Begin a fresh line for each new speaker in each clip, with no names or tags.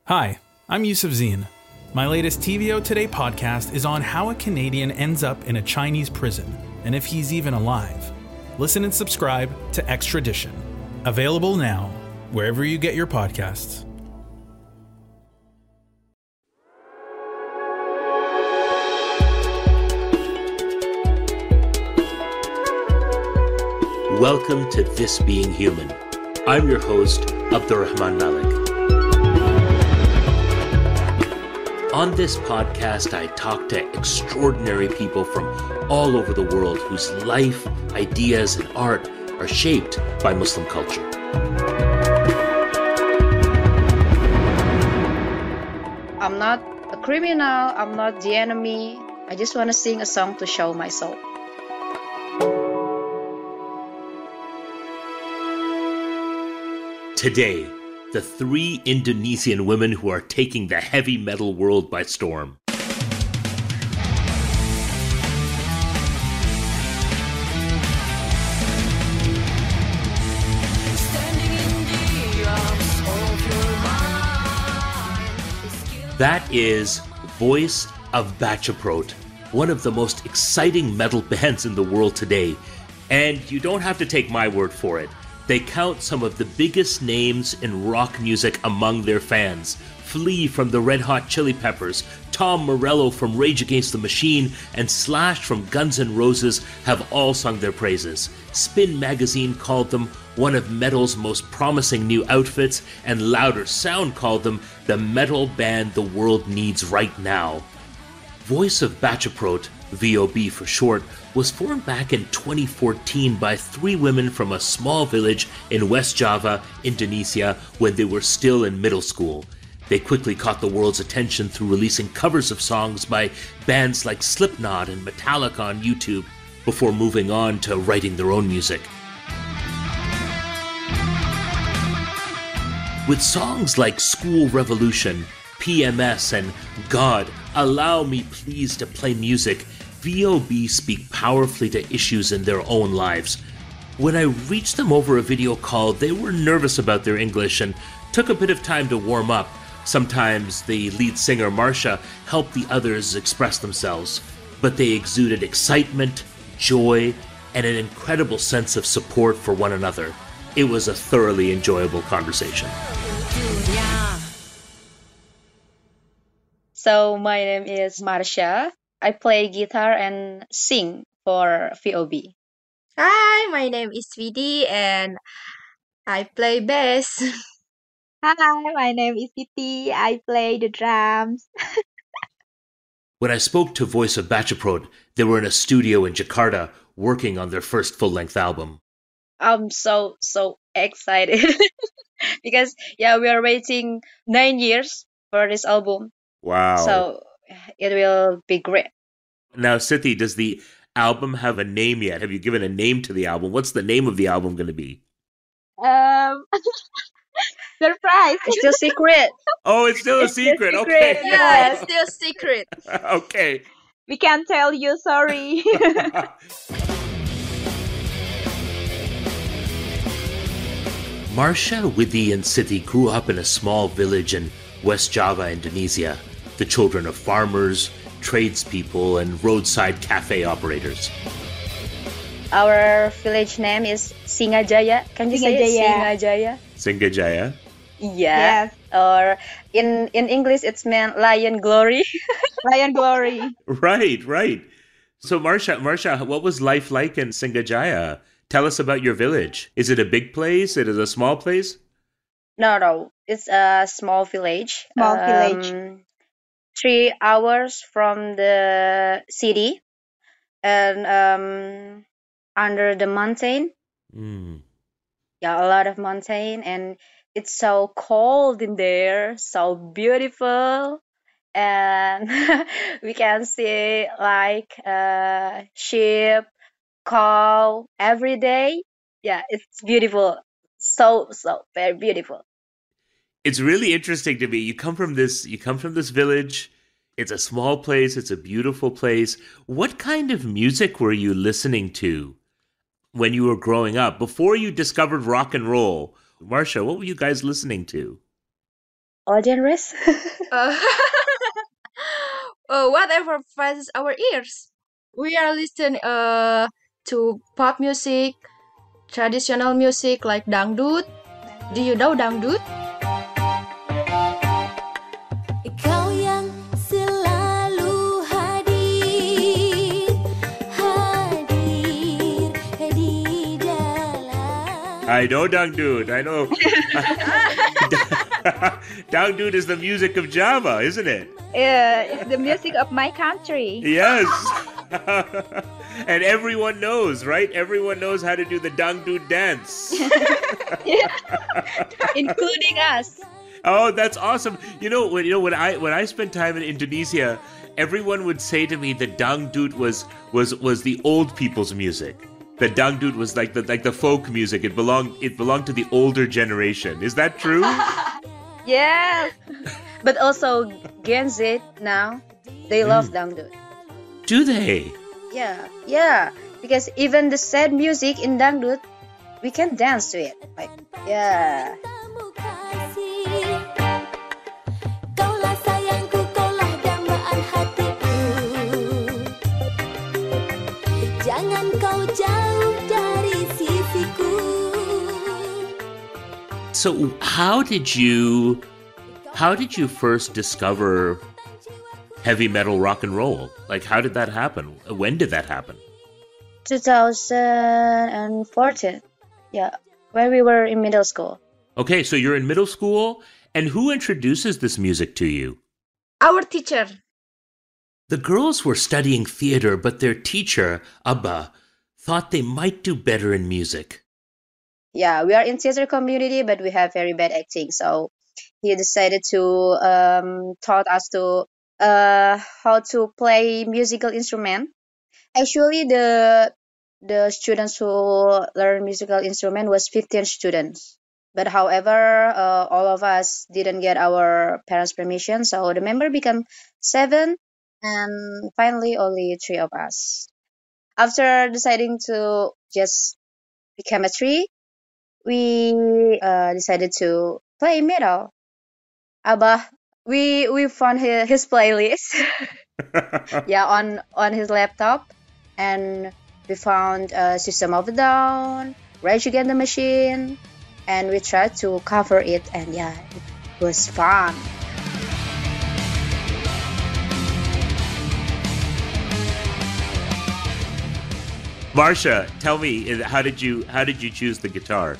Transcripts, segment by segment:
Hi, I'm Yusuf Zine. My latest TVO Today podcast is on how a Canadian ends up in a Chinese prison and if he's even alive. Listen and subscribe to Extradition. Available now, wherever you get your podcasts.
Welcome to This Being Human. I'm your host, Abdurrahman Malik. On this podcast, I talk to extraordinary people from all over the world whose life, ideas, and art are shaped by Muslim culture.
I'm not a criminal, I'm not the enemy. I just want to sing a song to show my soul.
Today, the three Indonesian women who are taking the heavy metal world by storm. That is Voice of Bachaprot, one of the most exciting metal bands in the world today. And you don't have to take my word for it. They count some of the biggest names in rock music among their fans. Flea from the Red Hot Chili Peppers, Tom Morello from Rage Against the Machine, and Slash from Guns N' Roses have all sung their praises. Spin magazine called them one of metal's most promising new outfits, and Louder Sound called them the metal band the world needs right now. Voice of Bachaprot, VOB for short, was formed back in 2014 by three women from a small village in West Java, Indonesia, when they were still in middle school. They quickly caught the world's attention through releasing covers of songs by bands like Slipknot and Metallica on YouTube, before moving on to writing their own music. With songs like School Revolution, PMS, and God, Allow Me Please to Play Music, VOB speak powerfully to issues in their own lives. When I reached them over a video call, they were nervous about their English and took a bit of time to warm up. Sometimes the lead singer, Marsha, helped the others express themselves, but they exuded excitement, joy, and an incredible sense of support for one another. It was a thoroughly enjoyable conversation.
So my name is Marsha. I play guitar and sing for VOB.
Hi, my name is Vidi and I play bass.
Hi, my name is Titi. I play the drums.
When I spoke to Voice of Bachaprot, they were in a studio in Jakarta working on their first full-length album.
I'm so excited because we are waiting 9 years for this album.
Wow.
So it will be great.
Now, Siti, does the album have a name yet? Have you given a name to the album? What's the name of the album going to be?
Surprise.
It's still secret.
Oh, it's still a secret. Okay.
Yeah, it's still secret.
Okay.
We can't tell you, sorry.
Marsha, Widhi, and Siti grew up in a small village in West Java, Indonesia, the children of farmers, tradespeople, and roadside cafe operators.
Our village name is Singajaya. Can you say it? Singajaya?
Singajaya?
Yeah.
Yes.
Or in English, it's meant Lion Glory.
Lion Glory.
Right. So Marsha, what was life like in Singajaya? Tell us about your village. Is it a big place? Is it a small place?
No. It's a small village.
Small village.
3 hours from the city and under the mountain. Yeah, a lot of mountain, and it's so cold in there, so beautiful, and we can see like sheep, cow every day. Yeah, it's beautiful, so very beautiful.
It's really interesting to me. You come from this village. It's a small place. It's a beautiful place. What kind of music were you listening to when you were growing up, before you discovered rock and roll? Marsha, what were you guys listening to?
All genres.
Uh, whatever finds our ears. We are listening to pop music, traditional music like dangdut. Do you know dangdut?
Kau yang selalu hadir di dalam.
I know dangdut. I know. Dangdut is the music of Java, isn't it?
It's the music of my country.
Yes. And everyone knows, right? Everyone knows how to do the dangdut dance.
Including us.
Oh, that's awesome. When I spent time in Indonesia, everyone would say to me that dangdut was the old people's music. That dangdut was like the folk music. It belonged to the older generation. Is that true?
Yes.
But also Gen Z now, they love dangdut.
Do they?
Yeah. Because even the sad music in dangdut, we can dance to it. Like, yeah.
Kaulah sayangku, kaulah dambaan hatiku. Jangan kau jauh dari sisiku.
So how did you first discover heavy metal rock and roll? Like, how did that happen? When did that happen?
2014. Yeah, when we were in middle school.
Okay, so you're in middle school, and who introduces this music to you?
Our teacher.
The girls were studying theater, but their teacher, Abba, thought they might do better in music.
Yeah, we are in theater community, but we have very bad acting. So he decided to taught us to how to play musical instrument. Actually, the students who learn musical instrument was 15 students. But however, all of us didn't get our parents' permission, so the member became 7, and finally only 3 of us. After deciding to just become a 3, we decided to play metal. Abah, we found his playlist, yeah, on his laptop, and we found System of a Down, Rage Against the Machine, and we tried to cover it, and yeah, it was fun.
Marsha, tell me, how did you choose the guitar?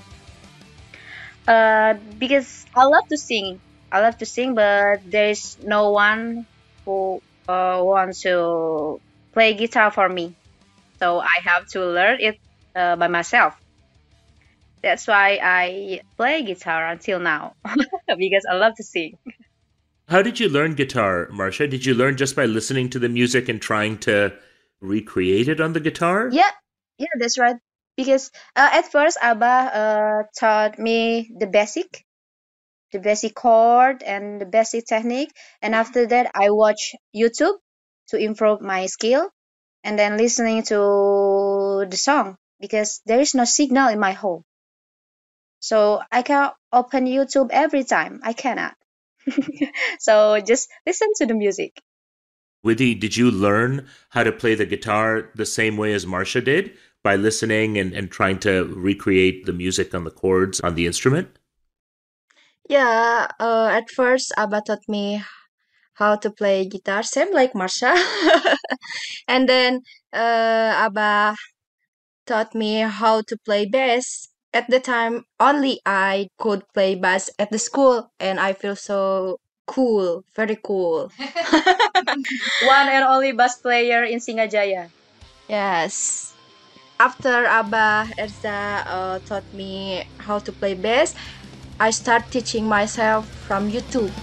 Because I love to sing, but there is no one who wants to play guitar for me, so I have to learn it by myself. That's why I play guitar until now, because I love to sing.
How did you learn guitar, Marsha? Did you learn just by listening to the music and trying to recreate it on the guitar?
Yeah, that's right. Because at first, Abba taught me the basic chord and the basic technique, and after that, I watch YouTube to improve my skill, and then listening to the song because there is no signal in my home. So I can't open YouTube every time. I cannot. So just listen to the music.
Widhi, did you learn how to play the guitar the same way as Marsha did? By listening and trying to recreate the music on the chords on the instrument?
Yeah, at first Abba taught me how to play guitar, same like Marsha. And then Abba taught me how to play bass. At the time, only I could play bass at the school, and I feel so cool, very cool.
One and only bass player in Singajaya.
Yes. After Abba Erza taught me how to play bass, I start teaching myself from YouTube.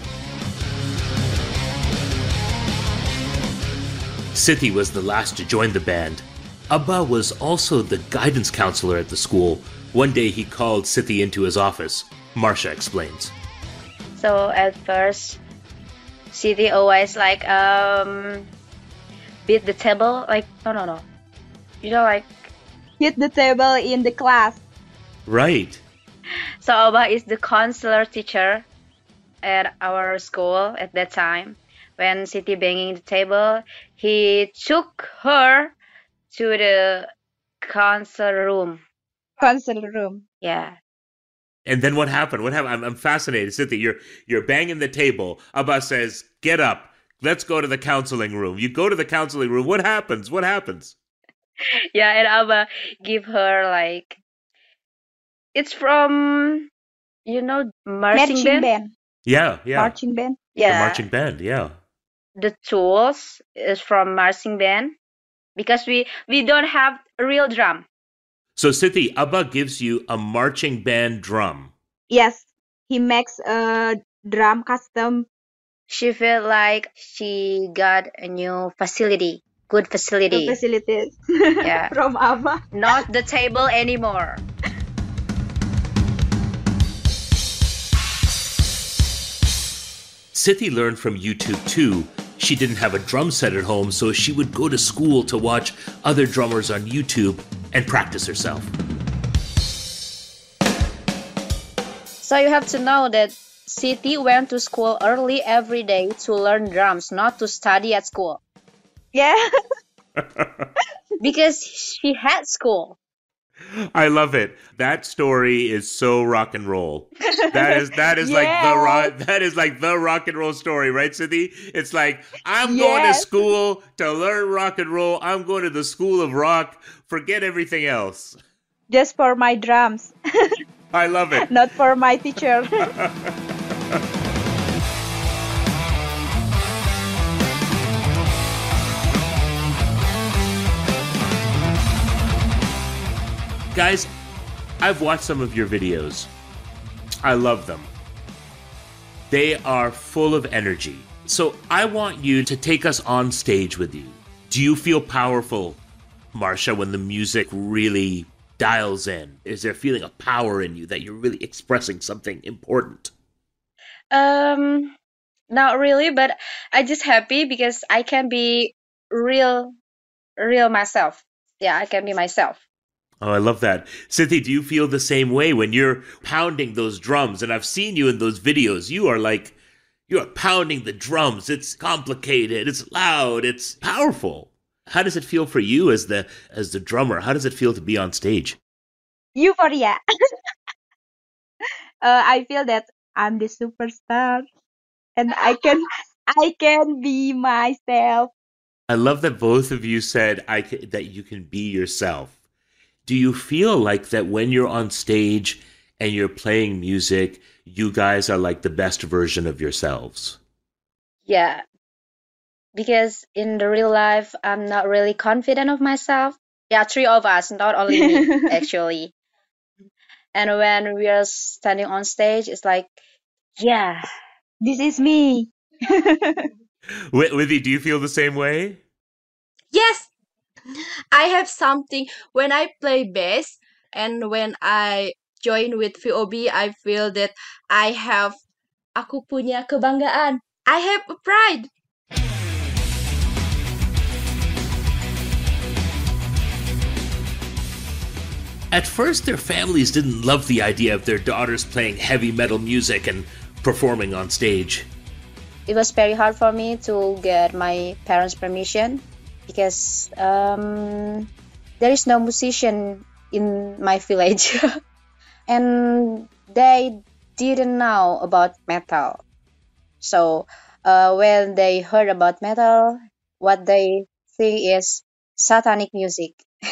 Sithi was the last to join the band. Abba was also the guidance counselor at the school. One day he called Sithi into his office. Marsha explains.
So at first, Sithi always like beat the table, like no. You know, like
Hit the table in the class.
Right.
So Abba is the counselor teacher, at our school at that time. When Siti banging the table, he took her to the concert room.
Concert room.
Yeah.
And then what happened? What happened? I'm fascinated. Cynthia, you're banging the table. Abba says, "Get up. Let's go to the counseling room." You go to the counseling room. What happens? What happens?
Yeah, and Abba give her like it's from marching band.
Yeah.
Marching band.
The
Yeah,
marching band. Yeah.
the tools is from marching band because we don't have a real drum.
So Cynthia, Abba gives you a marching band drum.
Yes, he makes a drum custom.
She felt like she got a new facility, good facility.
Facilities
Yeah,
from Abba.
not the table anymore.
Cynthia learned from YouTube too. She didn't have a drum set at home, so she would go to school to watch other drummers on YouTube and practice herself.
So you have to know that Siti went to school early every day to learn drums, not to study at school.
Yeah.
Because she had school.
I love it. That story is so rock and roll. That is like the rock and roll story, right, Cynthia? It's like, I'm going to school to learn rock and roll. I'm going to the school of rock. Forget everything else.
Just for my drums,
I love it.
not for my teacher.
Guys, I've watched some of your videos. I love them. They are full of energy. So I want you to take us on stage with you. Do you feel powerful, Marsha, when the music really dials in? Is there a feeling of power in you that you're really expressing something important?
Not really, but I just happy because I can be real myself. Yeah, I can be myself.
Oh, I love that. Cynthia, do you feel the same way when you're pounding those drums? And I've seen you in those videos. You're pounding the drums. It's complicated. It's loud. It's powerful. How does it feel for you as the drummer? How does it feel to be on stage?
Euphoria. I feel that I'm the superstar, and I can be myself.
I love that both of you said that you can be yourself. Do you feel like that when you're on stage and you're playing music, you guys are like the best version of yourselves?
Yeah, because in the real life, I'm not really confident of myself. Yeah, three of us, not only me, actually. And when we are standing on stage, it's like, yeah,
This is me.
Withy, do you feel the same way?
Yes, I have something when I play bass and when I join with VOB, I feel that aku punya kebanggaan. I have a pride.
At first, their families didn't love the idea of their daughters playing heavy metal music and performing on stage.
it was very hard for me to get my parents' permission because there is no musician in my village. And they didn't know about metal. So when they heard about metal, what they think is satanic music.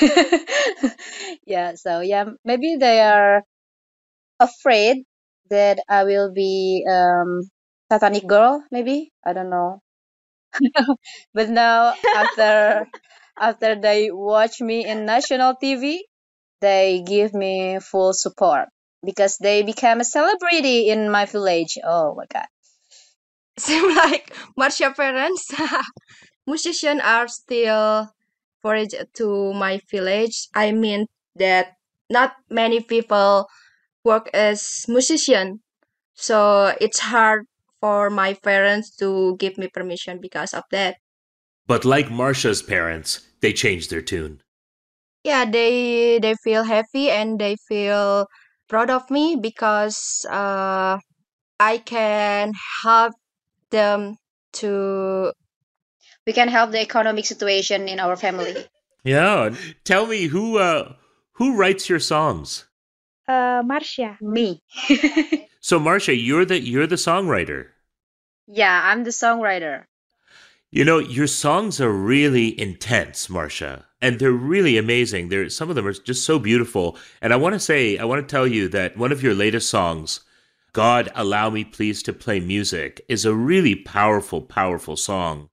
Yeah, maybe they are afraid that I will be satanic girl, maybe. I don't know. But now after they watch me in national TV, they give me full support because they became a celebrity in my village. Oh my god.
Seem like Marsha parents. Musicians are still foreign to my village. I mean that not many people work as musician, so it's hard for my parents to give me permission because of that.
But like Marsha's parents, they changed their tune.
Yeah, they feel happy and they feel proud of me because I can help them to.
We can help the economic situation in our family.
Yeah. Tell me who writes your songs?
Marsha.
Me.
So Marcia, you're the songwriter.
Yeah, I'm the songwriter.
You know, your songs are really intense, Marcia, and they're really amazing. Some of them are just so beautiful. And I want to tell you that one of your latest songs, God Allow Me Please to Play Music, is a really powerful, powerful song.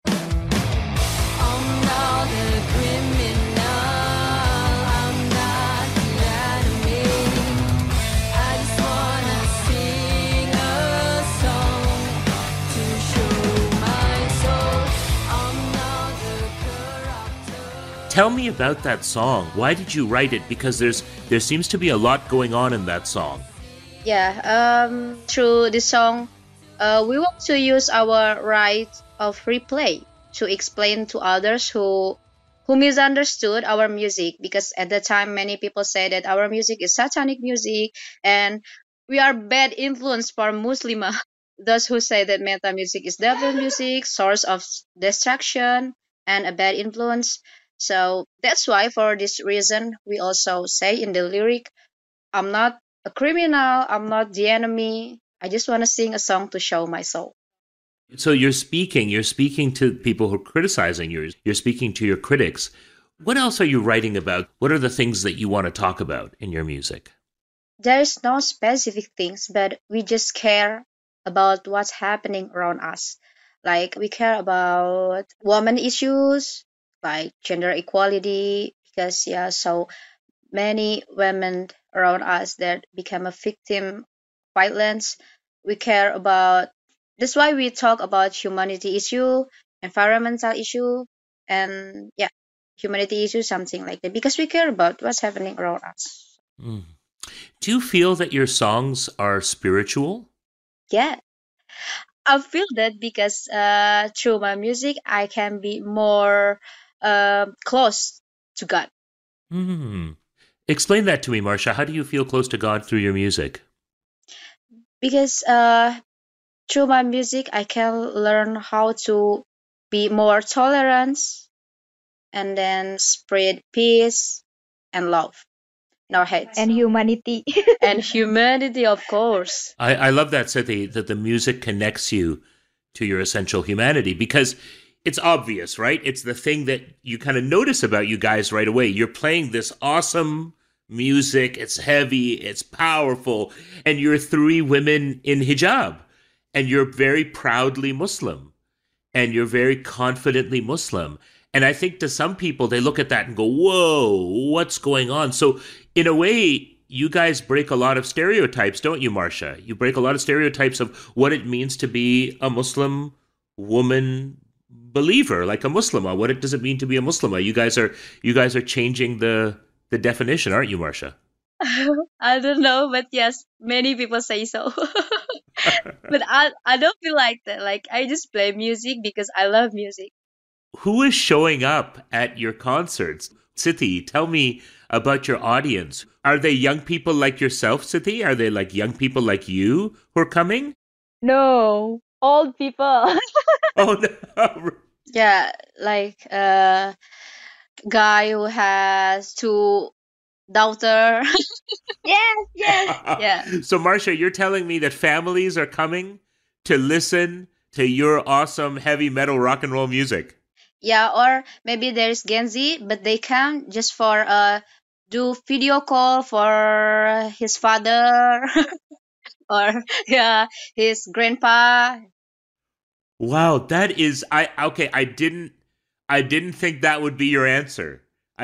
I'm not a criminal, I'm not the enemy. I just wanna sing a song to show my soul. I'm not the corrupter.
Tell me about that song. Why did you write it? Because there seems to be a lot going on in that song.
Yeah, through this song, we want to use our right of replay to explain to others who misunderstood our music, because at the time many people say that our music is satanic music and we are bad influence for Muslimah. Those who say that metal music is devil music, source of destruction and a bad influence. So that's why for this reason we also say in the lyric, I'm not a criminal, I'm not the enemy. I just want to sing a song to show my soul.
So you're speaking to people who are criticizing you. You're speaking to your critics. What else are you writing about? What are the things that you want to talk about in your music?
There's no specific things, but we just care about what's happening around us. Like we care about women issues, like gender equality, because yeah, so many women around us that become a victim of violence. We care about, that's why we talk about humanity issue, environmental issue, and yeah, humanity issue, something like that, because we care about what's happening around us.
Mm. Do you feel that your songs are spiritual?
Yeah, I feel that because through my music I can be more close to God.
Hmm. Explain that to me, Marcia. How do you feel close to God through your music?
Because through my music I can learn how to be more tolerant and then spread peace and love, no hate.
And humanity.
And humanity, of course.
I love that, Siddhi, that the music connects you to your essential humanity, because it's obvious, right? It's the thing that you kind of notice about you guys right away. You're playing this awesome music. It's heavy, it's powerful, and you're three women in hijab, and you're very proudly Muslim, and you're very confidently Muslim. And I think to some people, they look at that and go, whoa, what's going on? So in a way, you guys break a lot of stereotypes, don't you, Marcia? You break a lot of stereotypes of what it means to be a Muslim woman believer, like a Muslimah. What does it mean to be a Muslimah? You guys are changing the definition, aren't you, Marcia?
I don't know, but yes, many people say so. But I don't feel like that. Like I just play music because I love music.
Who is showing up at your concerts? Siddhi, tell me about your audience. Are they young people like yourself, Siddhi? Are they like young people like you who are coming?
No, old people.
Oh, no.
Yeah, like guy who has two daughter.
Yes, yes.
Yeah.
So, Marcia, you're telling me that families are coming to listen to your awesome heavy metal rock and roll music?
Yeah, or maybe there's Gen Z, but they come just for do video call for his father or yeah, his grandpa.
Wow, that is okay. I didn't think that would be your answer.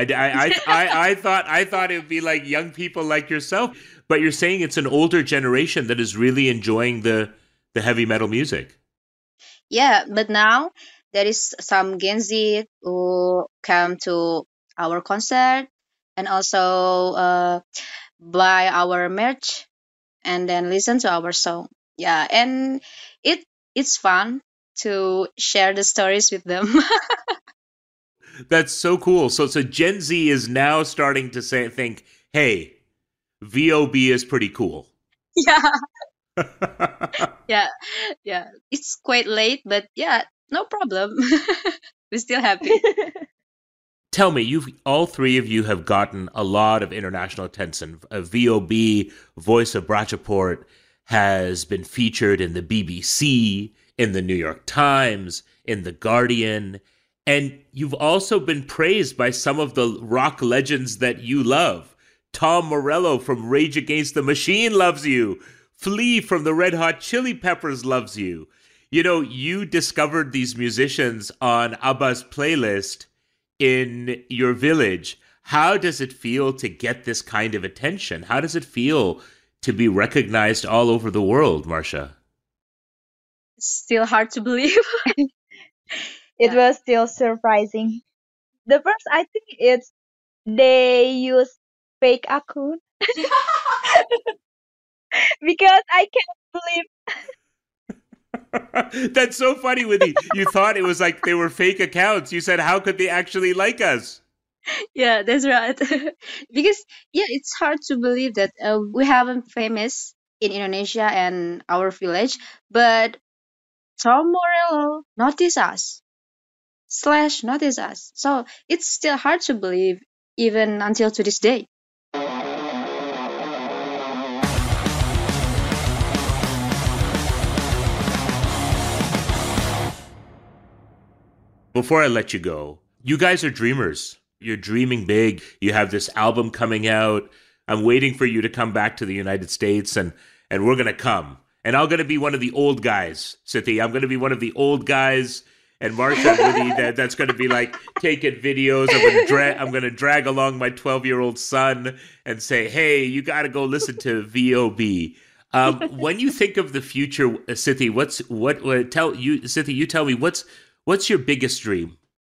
I thought it would be like young people like yourself, but you're saying it's an older generation that is really enjoying the heavy metal music.
Yeah, but now there is some Gen Z who come to our concert and also buy our merch and then listen to our song. Yeah, and it it's fun to share the stories with them.
That's so cool. So Gen Z is now starting to think, hey, VOB is pretty cool.
Yeah. Yeah, yeah. It's quite late, but yeah, no problem. We're still happy.
Tell me, all three of you have gotten a lot of international attention. VOB, Voice of Bratchaport, has been featured in the BBC, in the New York Times, in The Guardian, and you've also been praised by some of the rock legends that you love. Tom Morello from Rage Against the Machine loves you. Flea from the Red Hot Chili Peppers loves you. You know, you discovered these musicians on ABBA's playlist in your village. How does it feel to get this kind of attention? How does it feel to be recognized all over the world, Marcia?
Still hard to believe.
It
Yeah.
was still surprising. The first, I think it's they use fake account because I can't believe.
That's so funny, Winnie. You thought it was like they were fake accounts. You said, how could they actually like us?
Yeah, that's right. Because yeah, it's hard to believe that we haven't famous in Indonesia and our village, but Tom Morello notice us / notice us. So it's still hard to believe even until to this day.
Before I let you go, you guys are dreamers. You're dreaming big. You have this album coming out. I'm waiting for you to come back to the United States, and we're going to come. And I'm going to be one of the old guys, Sithi. I'm going to be one of the old guys. And Marcia, really, that's going to be like taking videos. I'm going to drag along my 12-year-old son and say, hey, you got to go listen to VOB. When you think of the future, Sithi, Sithi, you tell me, what's your biggest dream?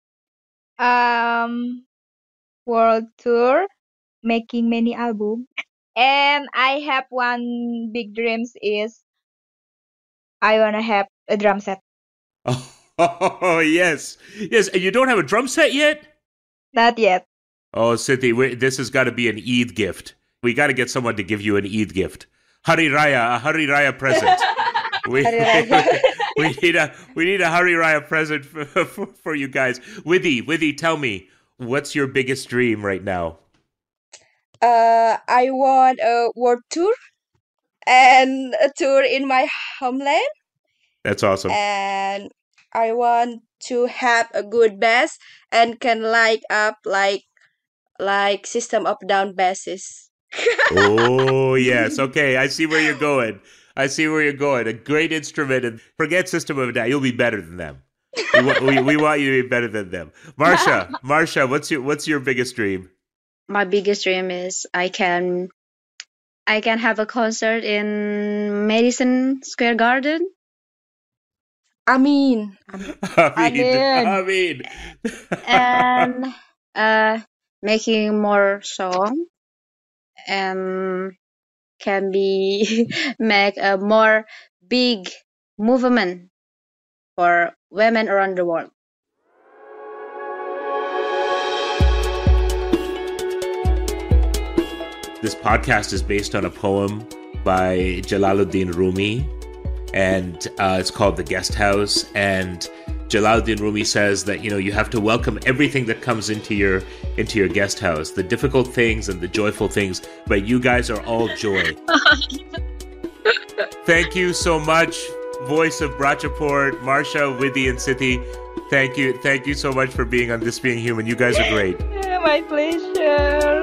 World tour, making many albums, and I have one big dreams is I wanna have a drum set.
Oh, yes. Yes, and you don't have a drum set yet?
Not yet.
Oh, Sithi, this has got to be an Eid gift. We got to get someone to give you an Eid gift. A Hari Raya present. We need a Hari Raya present for you guys. Withy, tell me, what's your biggest dream right now?
I want a world tour and a tour in my homeland,
That's awesome.
and I want to have a good bass and can light up like System of a Down basses.
Oh, yes. Okay, I see where you're going. A great instrument, and forget System of a Down. You'll be better than them. We want you to be better than them. Marcia, what's your biggest dream?
My biggest dream is I can have a concert in Madison Square Garden.
I mean,
I mean.
And making more song and can be make a more big movement for women around the world.
This podcast is based on a poem by Jalaluddin Rumi, and it's called The Guest House. And Jalaluddin Rumi says that, you have to welcome everything that comes into your guest house, the difficult things and the joyful things, but you guys are all joy. Thank you so much, Voice of Bratchaport, Marcia, Withy, and Sithi. Thank you so much for being on This Being Human. You guys are great.
My pleasure.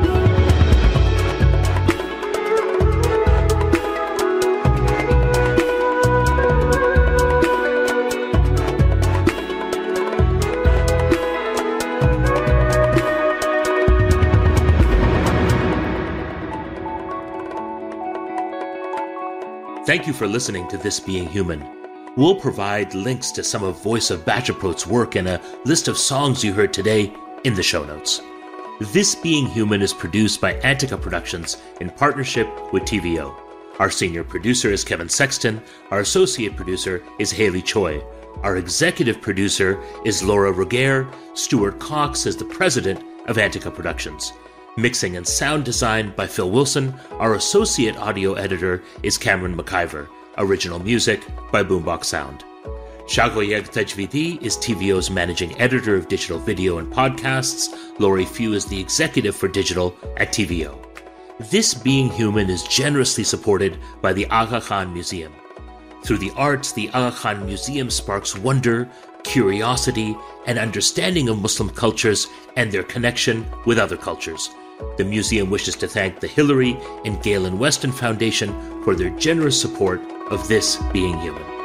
Thank you for listening to This Being Human. We'll provide links to some of Voice of Bratchaport's work and a list of songs you heard today in the show notes. This Being Human is produced by Antica Productions in partnership with TVO. Our senior producer is Kevin Sexton. Our associate producer is Haley Choi. Our executive producer is Laura Roguer. Stuart Cox is the president of Antica Productions. Mixing and sound design by Phil Wilson. Our associate audio editor is Cameron McIver. Original music by Boombox Sound. Shagoyeg Tajvidi is TVO's managing editor of digital video and podcasts. Laurie Few is the executive for digital at TVO. This Being Human is generously supported by the Aga Khan Museum. Through the arts, the Aga Khan Museum sparks wonder, curiosity, and understanding of Muslim cultures and their connection with other cultures. The museum wishes to thank the Hillary and Galen Weston Foundation for their generous support of This Being Human.